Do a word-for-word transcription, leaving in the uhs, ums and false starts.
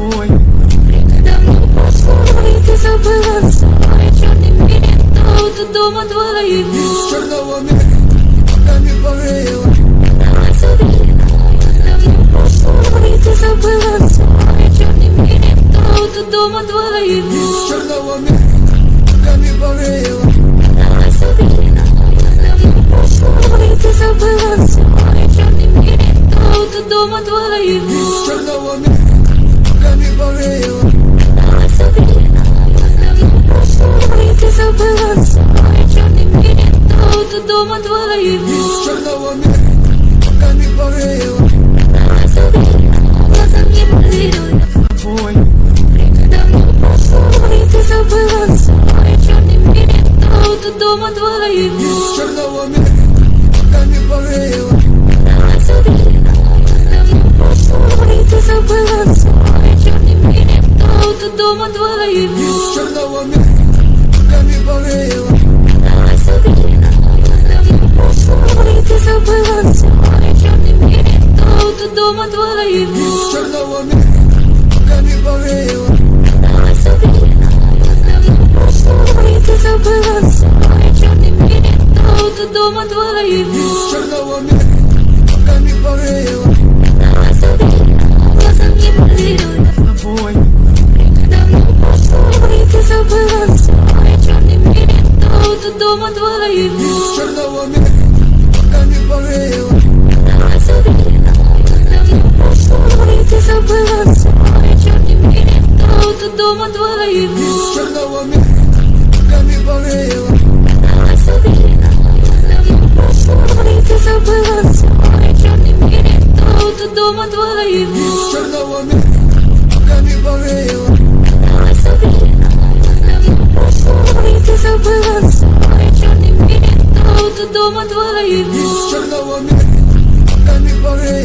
тобой. Время давно прошло, и ты забыла все. Черный мир, тут у дома двоих. Из черного мира пока не повеяло. Давай сюда, давно прошло, и ты забыла все. Черный мир, тут у дома двоих. Из черного мира пока не повеяло. Давай сюда, давно прошло, и ты забыла все. Черный мир, тут у дома двоих. Из черного мира пока не повеяло. Давай сюда, давно прошло, и ты забыла все. Черный мир, тут у дома двоих. Из черного мира пока не повеяло. Давай сюда, глаза не болеют. С тобой. Время давно прошло, и ты забыла все. Черный мир, тут у дома двоих. Из черного мира пока не повеяло. Давай сюда, давно прошло, и ты забыла все. Черный мир, тут у дома двоих. Из черного мира пока не повеяло. Давай сюда, давно прошло, и ты забыла все. Черный мир, тут у дома двоих. Из черного мира пока не повеяло. Давай сюда, давно прошло, и ты забыла все. Черный мир, тут у дома двоих. Из черного мира пока не повеяло. Давай сюда, глаза не болеют. С тобой. Время давно прошло, и ты забыла все. Черный мир, тут у дома двоих. Из черного мира пока не повеяло. Давай сюда, давно прошло, и ты забыла все. Черный мир, тут у дома двоих. Из черного мира пока не повеяло. Давай сюда, давно прошло, и ты забыла все. Черный мир, тут у дома двоих. Из черного мира пока не повеяло. Давай сюда, давно прошло, и ты забыла все. Черный мир, тут у дома двоих. Из черного мира пока не повеяло.